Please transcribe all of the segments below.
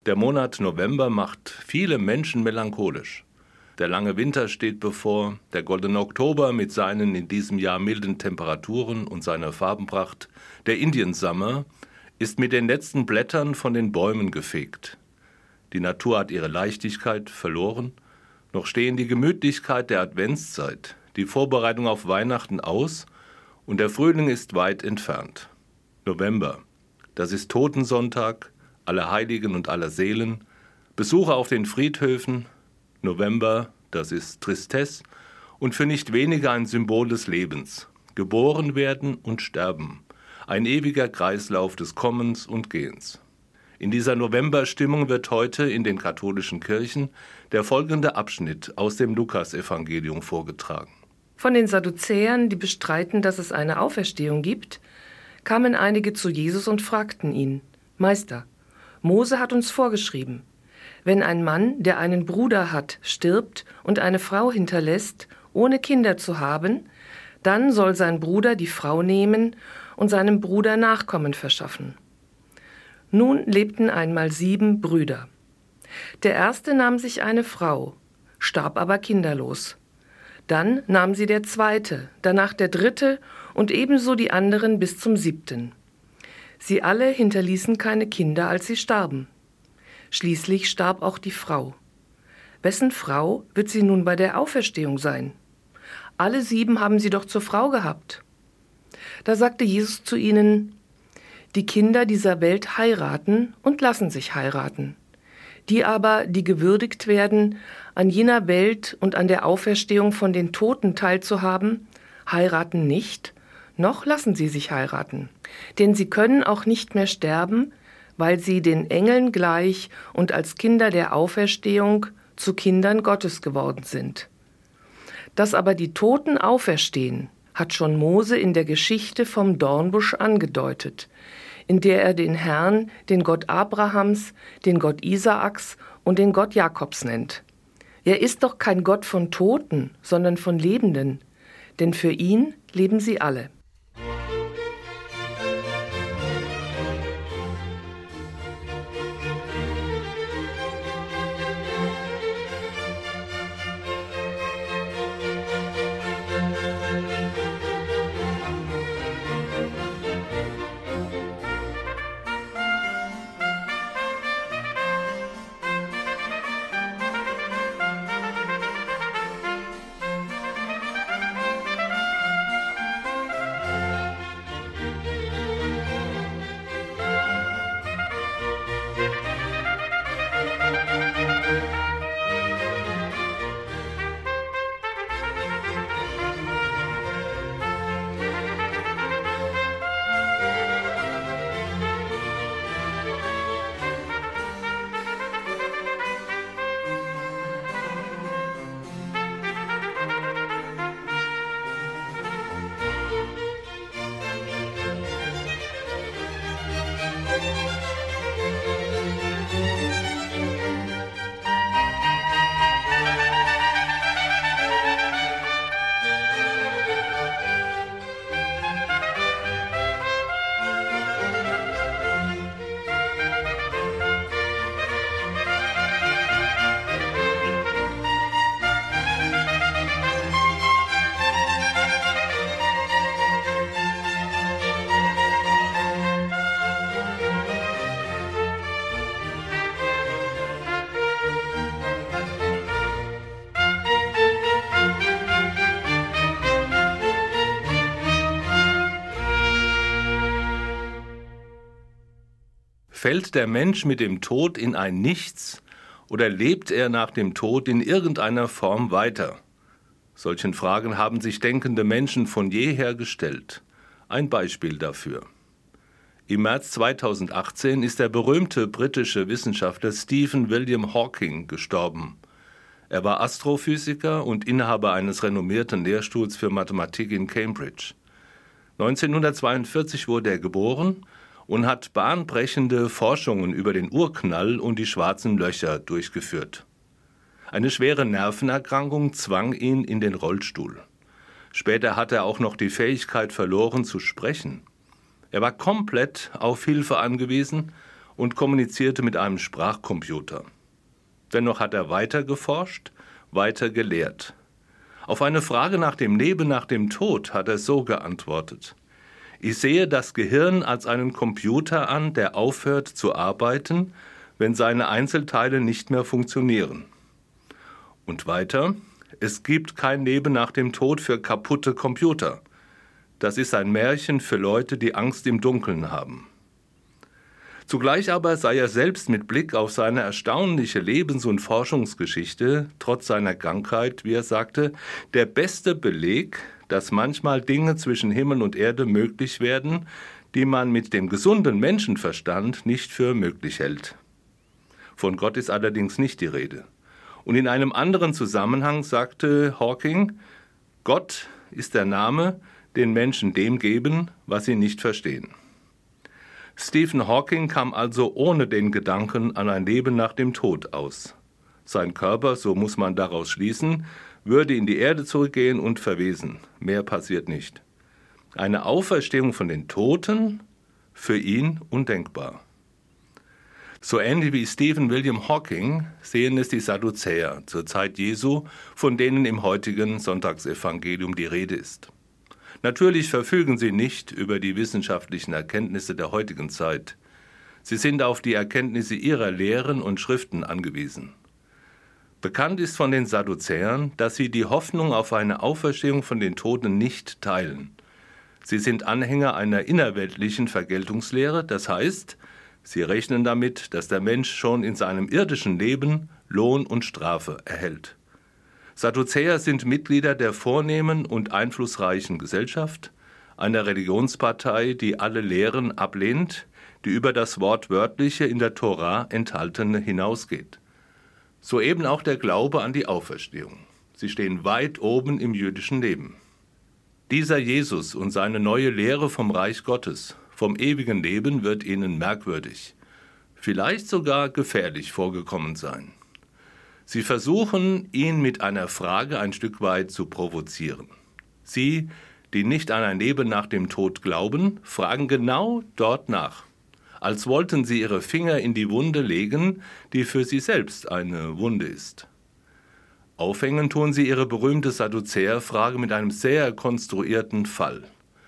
Der Monat November macht viele Menschen melancholisch. Der lange Winter steht bevor, der goldene Oktober mit seinen in diesem Jahr milden Temperaturen und seiner Farbenpracht, der Indian Summer, ist mit den letzten Blättern von den Bäumen gefegt. Die Natur hat ihre Leichtigkeit verloren, noch stehen die Gemütlichkeit der Adventszeit, die Vorbereitung auf Weihnachten aus und der Frühling ist weit entfernt. November, das ist Totensonntag, aller Heiligen und aller Seelen, Besuche auf den Friedhöfen. November, das ist Tristesse und für nicht weniger ein Symbol des Lebens. Geboren werden und sterben. Ein ewiger Kreislauf des Kommens und Gehens. In dieser Novemberstimmung wird heute in den katholischen Kirchen der folgende Abschnitt aus dem Lukasevangelium vorgetragen. Von den Sadduzäern, die bestreiten, dass es eine Auferstehung gibt, kamen einige zu Jesus und fragten ihn: Meister, Mose hat uns vorgeschrieben, wenn ein Mann, der einen Bruder hat, stirbt und eine Frau hinterlässt, ohne Kinder zu haben, dann soll sein Bruder die Frau nehmen und seinem Bruder Nachkommen verschaffen. Nun lebten einmal 7 Brüder. Der erste nahm sich eine Frau, starb aber kinderlos. Dann nahm sie der zweite, danach der dritte und ebenso die anderen bis zum 7. Sie alle hinterließen keine Kinder, als sie starben. Schließlich starb auch die Frau. Wessen Frau wird sie nun bei der Auferstehung sein? Alle 7 haben sie doch zur Frau gehabt. Da sagte Jesus zu ihnen: Die Kinder dieser Welt heiraten und lassen sich heiraten. Die aber, die gewürdigt werden, an jener Welt und an der Auferstehung von den Toten teilzuhaben, heiraten nicht, noch lassen sie sich heiraten. Denn sie können auch nicht mehr sterben, weil sie den Engeln gleich und als Kinder der Auferstehung zu Kindern Gottes geworden sind. Dass aber die Toten auferstehen, hat schon Mose in der Geschichte vom Dornbusch angedeutet, in der er den Herrn, den Gott Abrahams, den Gott Isaaks und den Gott Jakobs nennt. Er ist doch kein Gott von Toten, sondern von Lebenden, denn für ihn leben sie alle. Fällt der Mensch mit dem Tod in ein Nichts oder lebt er nach dem Tod in irgendeiner Form weiter? Solchen Fragen haben sich denkende Menschen von jeher gestellt. Ein Beispiel dafür. Im März 2018 ist der berühmte britische Wissenschaftler Stephen William Hawking gestorben. Er war Astrophysiker und Inhaber eines renommierten Lehrstuhls für Mathematik in Cambridge. 1942 wurde er geboren und hat bahnbrechende Forschungen über den Urknall und die schwarzen Löcher durchgeführt. Eine schwere Nervenerkrankung zwang ihn in den Rollstuhl. Später hat er auch noch die Fähigkeit verloren zu sprechen. Er war komplett auf Hilfe angewiesen und kommunizierte mit einem Sprachcomputer. Dennoch hat er weiter geforscht, weiter gelehrt. Auf eine Frage nach dem Leben nach dem Tod hat er so geantwortet: Ich sehe das Gehirn als einen Computer an, der aufhört zu arbeiten, wenn seine Einzelteile nicht mehr funktionieren. Und weiter: Es gibt kein Leben nach dem Tod für kaputte Computer. Das ist ein Märchen für Leute, die Angst im Dunkeln haben. Zugleich aber sei er selbst mit Blick auf seine erstaunliche Lebens- und Forschungsgeschichte, trotz seiner Krankheit, wie er sagte, der beste Beleg, dass manchmal Dinge zwischen Himmel und Erde möglich werden, die man mit dem gesunden Menschenverstand nicht für möglich hält. Von Gott ist allerdings nicht die Rede. Und in einem anderen Zusammenhang sagte Hawking: Gott ist der Name, den Menschen dem geben, was sie nicht verstehen. Stephen Hawking kam also ohne den Gedanken an ein Leben nach dem Tod aus. Sein Körper, so muss man daraus schließen, würde in die Erde zurückgehen und verwesen. Mehr passiert nicht. Eine Auferstehung von den Toten? Für ihn undenkbar. So ähnlich wie Stephen William Hawking sehen es die Sadduzäer zur Zeit Jesu, von denen im heutigen Sonntagsevangelium die Rede ist. Natürlich verfügen sie nicht über die wissenschaftlichen Erkenntnisse der heutigen Zeit. Sie sind auf die Erkenntnisse ihrer Lehren und Schriften angewiesen. Bekannt ist von den Sadduzäern, dass sie die Hoffnung auf eine Auferstehung von den Toten nicht teilen. Sie sind Anhänger einer innerweltlichen Vergeltungslehre, das heißt, sie rechnen damit, dass der Mensch schon in seinem irdischen Leben Lohn und Strafe erhält. Sadduzäer sind Mitglieder der vornehmen und einflussreichen Gesellschaft, einer Religionspartei, die alle Lehren ablehnt, die über das Wortwörtliche in der Tora enthaltene hinausgeht. So eben auch der Glaube an die Auferstehung. Sie stehen weit oben im jüdischen Leben. Dieser Jesus und seine neue Lehre vom Reich Gottes, vom ewigen Leben, wird ihnen merkwürdig, vielleicht sogar gefährlich vorgekommen sein. Sie versuchen, ihn mit einer Frage ein Stück weit zu provozieren. Sie, die nicht an ein Leben nach dem Tod glauben, fragen genau dort nach, als wollten sie ihre Finger in die Wunde legen, die für sie selbst eine Wunde ist. Aufhängen tun sie ihre berühmte Sadduzäerfrage mit einem sehr konstruierten Fall.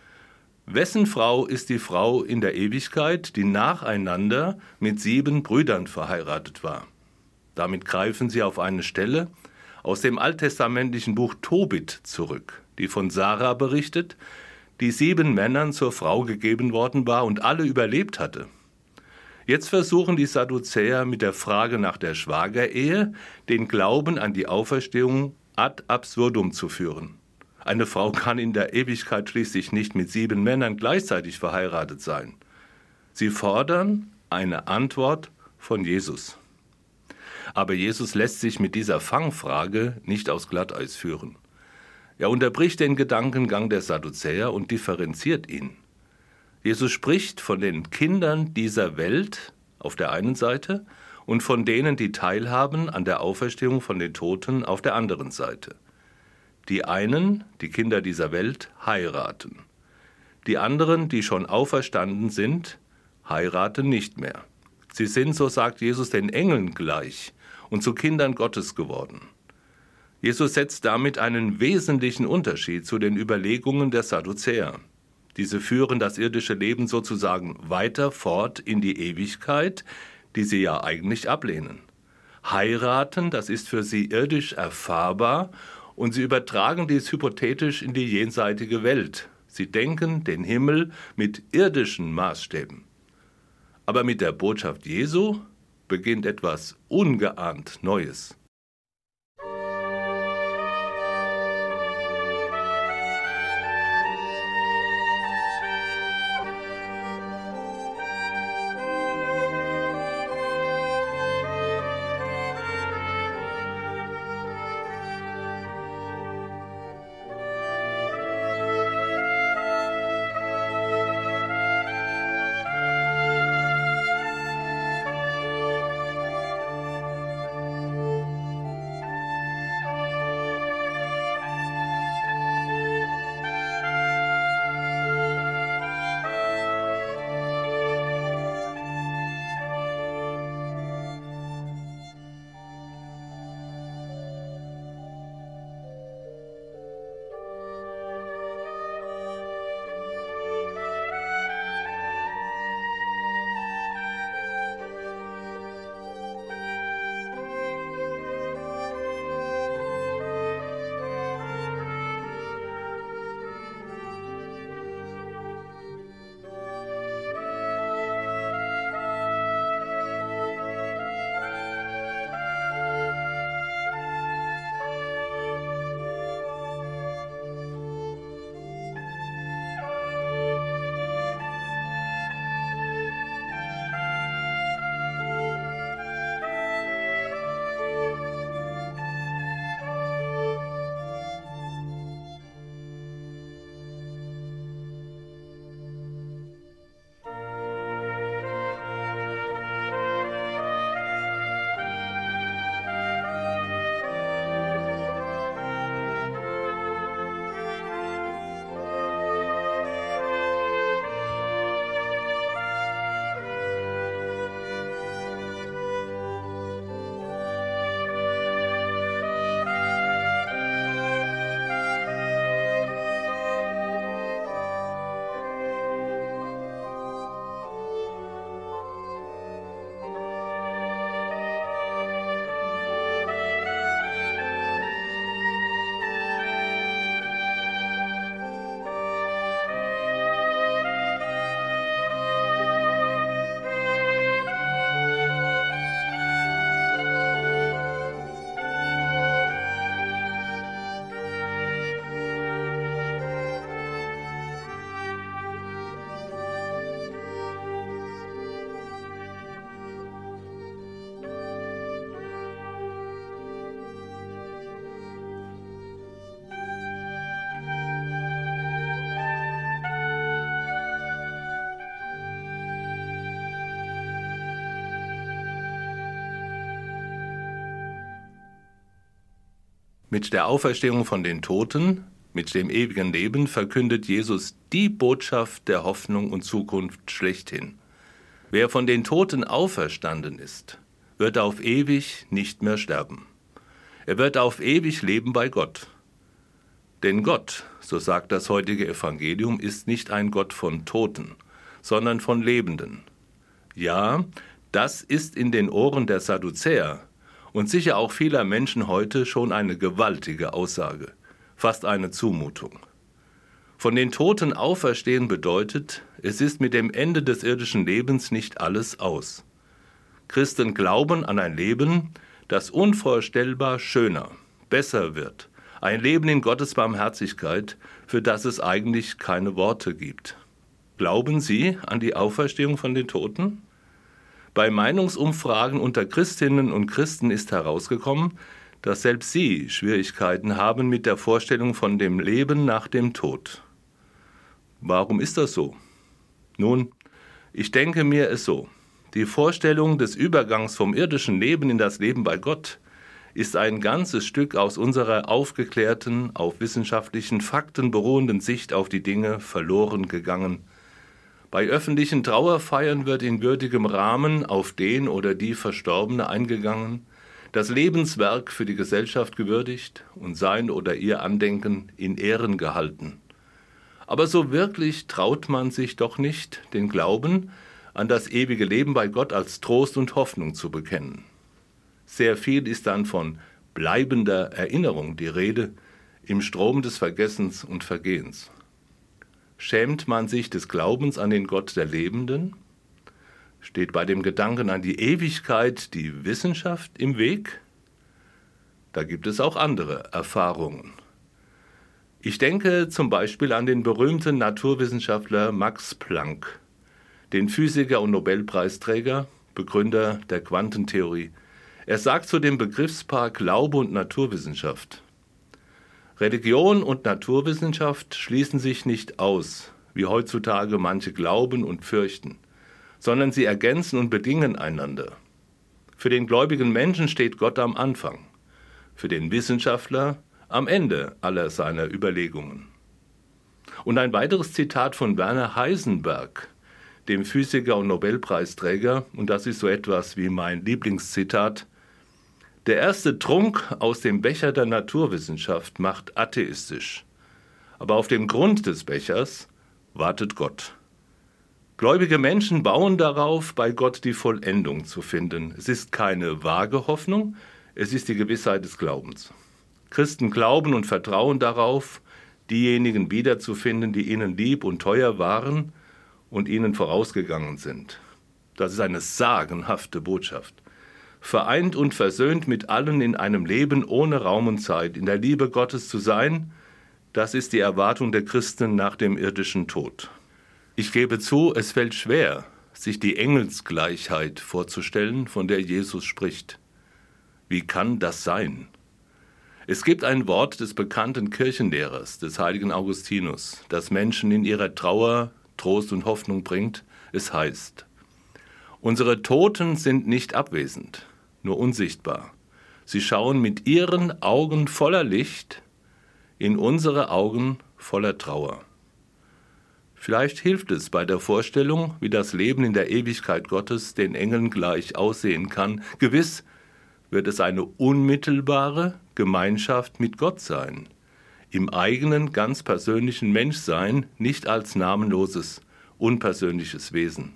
Wessen Frau ist die Frau in der Ewigkeit, die nacheinander mit 7 Brüdern verheiratet war? Damit greifen sie auf eine Stelle aus dem alttestamentlichen Buch Tobit zurück, die von Sarah berichtet, die 7 Männern zur Frau gegeben worden war und alle überlebt hatte. Jetzt versuchen die Sadduzäer mit der Frage nach der Schwagerehe den Glauben an die Auferstehung ad absurdum zu führen. Eine Frau kann in der Ewigkeit schließlich nicht mit 7 Männern gleichzeitig verheiratet sein. Sie fordern eine Antwort von Jesus. Aber Jesus lässt sich mit dieser Fangfrage nicht aufs Glatteis führen. Er unterbricht den Gedankengang der Sadduzäer und differenziert ihn. Jesus spricht von den Kindern dieser Welt auf der einen Seite und von denen, die teilhaben an der Auferstehung von den Toten auf der anderen Seite. Die einen, die Kinder dieser Welt, heiraten. Die anderen, die schon auferstanden sind, heiraten nicht mehr. Sie sind, so sagt Jesus, den Engeln gleich und zu Kindern Gottes geworden. Jesus setzt damit einen wesentlichen Unterschied zu den Überlegungen der Sadduzäer. Diese führen das irdische Leben sozusagen weiter fort in die Ewigkeit, die sie ja eigentlich ablehnen. Heiraten, das ist für sie irdisch erfahrbar und sie übertragen dies hypothetisch in die jenseitige Welt. Sie denken den Himmel mit irdischen Maßstäben. Aber mit der Botschaft Jesu beginnt etwas ungeahnt Neues. Mit der Auferstehung von den Toten, mit dem ewigen Leben verkündet Jesus die Botschaft der Hoffnung und Zukunft schlechthin. Wer von den Toten auferstanden ist, wird auf ewig nicht mehr sterben. Er wird auf ewig leben bei Gott. Denn Gott, so sagt das heutige Evangelium, ist nicht ein Gott von Toten, sondern von Lebenden. Ja, das ist in den Ohren der Sadduzäer und sicher auch vieler Menschen heute schon eine gewaltige Aussage, fast eine Zumutung. Von den Toten auferstehen bedeutet, es ist mit dem Ende des irdischen Lebens nicht alles aus. Christen glauben an ein Leben, das unvorstellbar schöner, besser wird, ein Leben in Gottes Barmherzigkeit, für das es eigentlich keine Worte gibt. Glauben Sie an die Auferstehung von den Toten? Bei Meinungsumfragen unter Christinnen und Christen ist herausgekommen, dass selbst sie Schwierigkeiten haben mit der Vorstellung von dem Leben nach dem Tod. Warum ist das so? Nun, ich denke mir es so. Die Vorstellung des Übergangs vom irdischen Leben in das Leben bei Gott ist ein ganzes Stück aus unserer aufgeklärten, auf wissenschaftlichen Fakten beruhenden Sicht auf die Dinge verloren gegangen. Bei öffentlichen Trauerfeiern wird in würdigem Rahmen auf den oder die Verstorbene eingegangen, das Lebenswerk für die Gesellschaft gewürdigt und sein oder ihr Andenken in Ehren gehalten. Aber so wirklich traut man sich doch nicht, den Glauben an das ewige Leben bei Gott als Trost und Hoffnung zu bekennen. Sehr viel ist dann von bleibender Erinnerung die Rede im Strom des Vergessens und Vergehens. Schämt man sich des Glaubens an den Gott der Lebenden? Steht bei dem Gedanken an die Ewigkeit die Wissenschaft im Weg? Da gibt es auch andere Erfahrungen. Ich denke zum Beispiel an den berühmten Naturwissenschaftler Max Planck, den Physiker und Nobelpreisträger, Begründer der Quantentheorie. Er sagt zu dem Begriffspaar Glaube und Naturwissenschaft: Religion und Naturwissenschaft schließen sich nicht aus, wie heutzutage manche glauben und fürchten, sondern sie ergänzen und bedingen einander. Für den gläubigen Menschen steht Gott am Anfang, für den Wissenschaftler am Ende aller seiner Überlegungen. Und ein weiteres Zitat von Werner Heisenberg, dem Physiker und Nobelpreisträger, und das ist so etwas wie mein Lieblingszitat: Der erste Trunk aus dem Becher der Naturwissenschaft macht atheistisch, aber auf dem Grund des Bechers wartet Gott. Gläubige Menschen bauen darauf, bei Gott die Vollendung zu finden. Es ist keine vage Hoffnung, es ist die Gewissheit des Glaubens. Christen glauben und vertrauen darauf, diejenigen wiederzufinden, die ihnen lieb und teuer waren und ihnen vorausgegangen sind. Das ist eine sagenhafte Botschaft. Vereint und versöhnt mit allen in einem Leben ohne Raum und Zeit, in der Liebe Gottes zu sein, das ist die Erwartung der Christen nach dem irdischen Tod. Ich gebe zu, es fällt schwer, sich die Engelsgleichheit vorzustellen, von der Jesus spricht. Wie kann das sein? Es gibt ein Wort des bekannten Kirchenlehrers, des heiligen Augustinus, das Menschen in ihrer Trauer Trost und Hoffnung bringt. Es heißt: Unsere Toten sind nicht abwesend, nur unsichtbar. Sie schauen mit ihren Augen voller Licht in unsere Augen voller Trauer. Vielleicht hilft es bei der Vorstellung, wie das Leben in der Ewigkeit Gottes den Engeln gleich aussehen kann. Gewiss wird es eine unmittelbare Gemeinschaft mit Gott sein, im eigenen, ganz persönlichen Menschsein, nicht als namenloses, unpersönliches Wesen.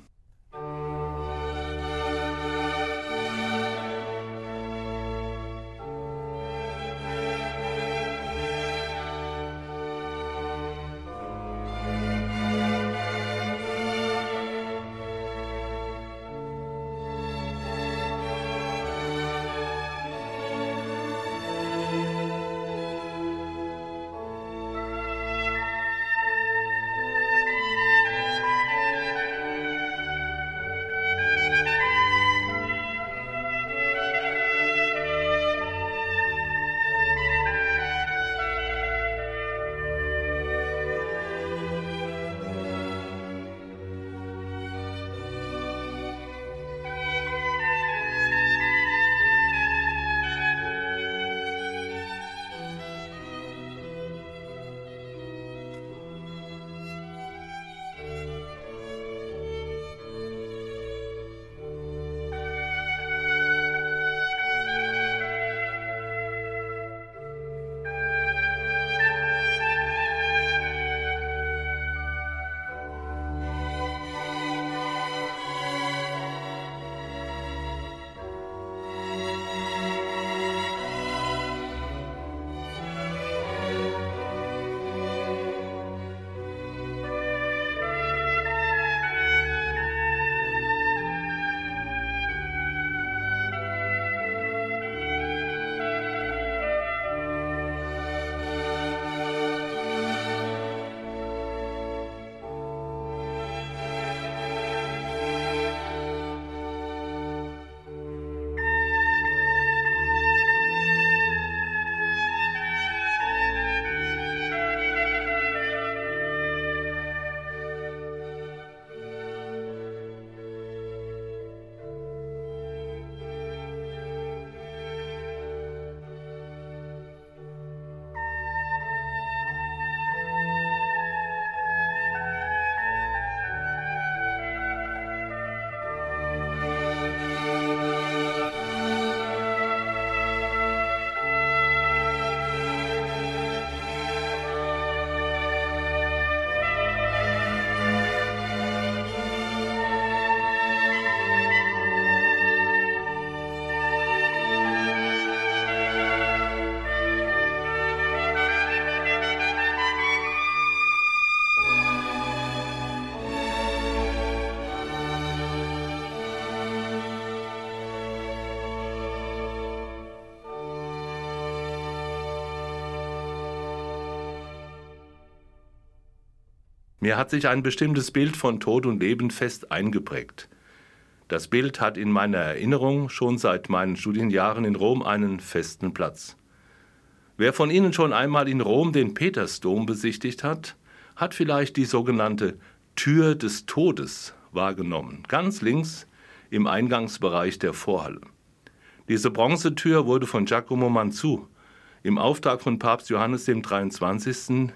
Mir hat sich ein bestimmtes Bild von Tod und Leben fest eingeprägt. Das Bild hat in meiner Erinnerung schon seit meinen Studienjahren in Rom einen festen Platz. Wer von Ihnen schon einmal in Rom den Petersdom besichtigt hat, hat vielleicht die sogenannte Tür des Todes wahrgenommen, ganz links im Eingangsbereich der Vorhalle. Diese Bronzetür wurde von Giacomo Manzu im Auftrag von Papst Johannes dem 23. in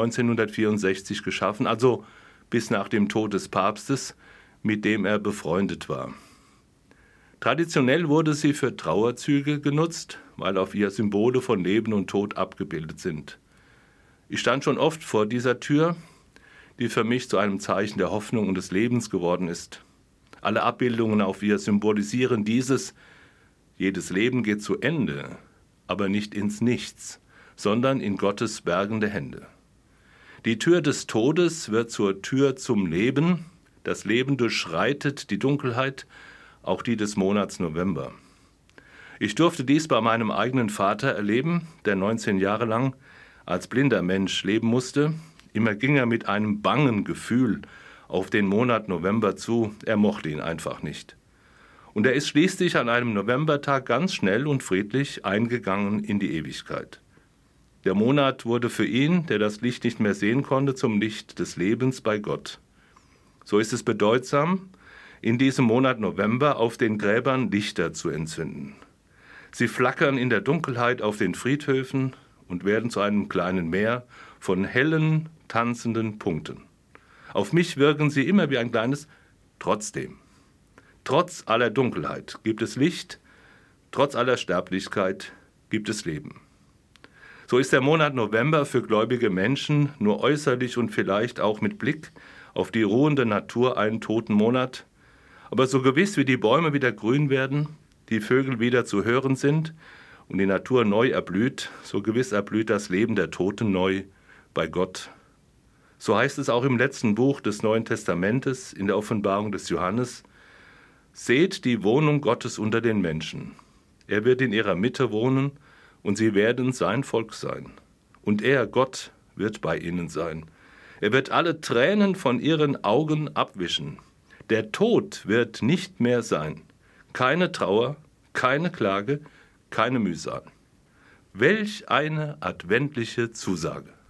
1964 geschaffen, also bis nach dem Tod des Papstes, mit dem er befreundet war. Traditionell wurde sie für Trauerzüge genutzt, weil auf ihr Symbole von Leben und Tod abgebildet sind. Ich stand schon oft vor dieser Tür, die für mich zu einem Zeichen der Hoffnung und des Lebens geworden ist. Alle Abbildungen auf ihr symbolisieren dieses: jedes Leben geht zu Ende, aber nicht ins Nichts, sondern in Gottes bergende Hände. Die Tür des Todes wird zur Tür zum Leben. Das Leben durchschreitet die Dunkelheit, auch die des Monats November. Ich durfte dies bei meinem eigenen Vater erleben, der 19 Jahre lang als blinder Mensch leben musste. Immer ging er mit einem bangen Gefühl auf den Monat November zu. Er mochte ihn einfach nicht. Und er ist schließlich an einem Novembertag ganz schnell und friedlich eingegangen in die Ewigkeit. Der Monat wurde für ihn, der das Licht nicht mehr sehen konnte, zum Licht des Lebens bei Gott. So ist es bedeutsam, in diesem Monat November auf den Gräbern Lichter zu entzünden. Sie flackern in der Dunkelheit auf den Friedhöfen und werden zu einem kleinen Meer von hellen, tanzenden Punkten. Auf mich wirken sie immer wie ein kleines Trotzdem. Trotz aller Dunkelheit gibt es Licht, trotz aller Sterblichkeit gibt es Leben. So ist der Monat November für gläubige Menschen nur äußerlich und vielleicht auch mit Blick auf die ruhende Natur ein Totenmonat, aber so gewiss wie die Bäume wieder grün werden, die Vögel wieder zu hören sind und die Natur neu erblüht, so gewiss erblüht das Leben der Toten neu bei Gott. So heißt es auch im letzten Buch des Neuen Testamentes in der Offenbarung des Johannes: Seht die Wohnung Gottes unter den Menschen. Er wird in ihrer Mitte wohnen und sie werden sein Volk sein. Und er, Gott, wird bei ihnen sein. Er wird alle Tränen von ihren Augen abwischen. Der Tod wird nicht mehr sein. Keine Trauer, keine Klage, keine Mühsal. Welch eine adventliche Zusage!